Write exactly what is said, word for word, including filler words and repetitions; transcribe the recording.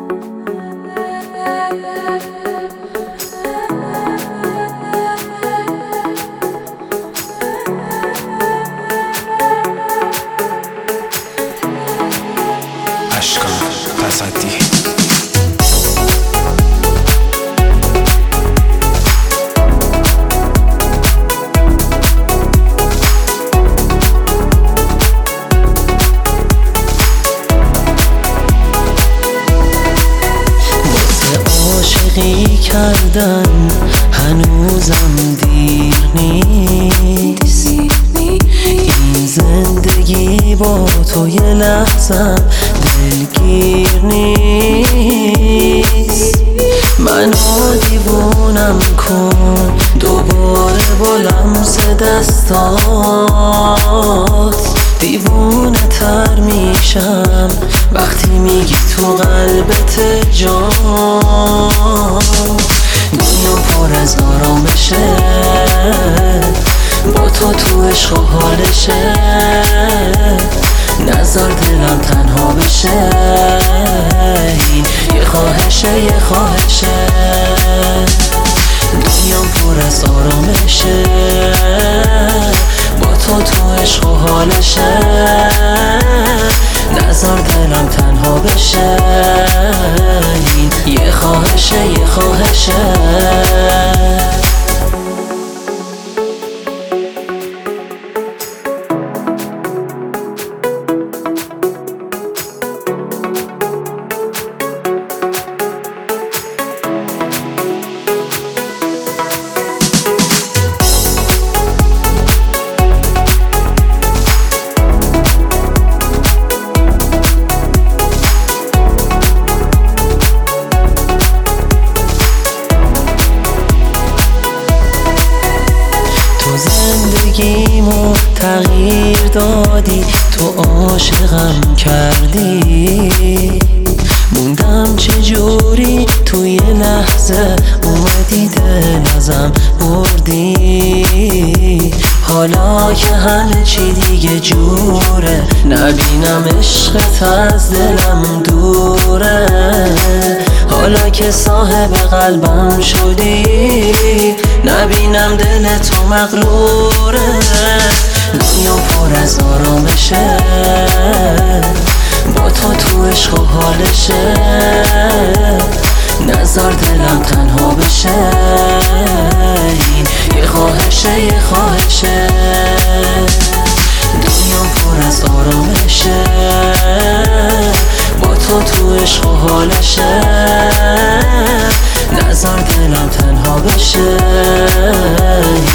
عاشقی کردن هنوزم دیر نیست. این زندگی با تو یه لحظم دلگیر نیست. منو دیوونم کن دوباره با لمس دستات، دیوونه تر میشم وقتی میگی تو قلبت جان. دنیا پر از آرامشه، با تو تو عشق و حالشه. نذار دلم تنها بشه، این یه خواهشه یه خواهشه. دنیا پر از آرامشه، با تو تو عشق و حالشه. نذار دلم تنها بشه، این یه خواهشه یه خواهشه. زندگیمو تغییر دادی، تو عاشقم کردی. موندم چجوری توی لحظه اومدی دل ازم بردی. حالا که همه چی دیگه جوره، نبینم عشقت از دلم دوره. حالا که صاحب قلبم شدی، نبینم دل تو مغروره. دنیا پر از آرامشه، با تو تو عشق و حالشه. نذار دلم تنها بشه، این یه خواهشه یه خواهشه. دنیا پر از آرامشه، با تو تو عشق و حالشه. نذار دلم تنها بشه،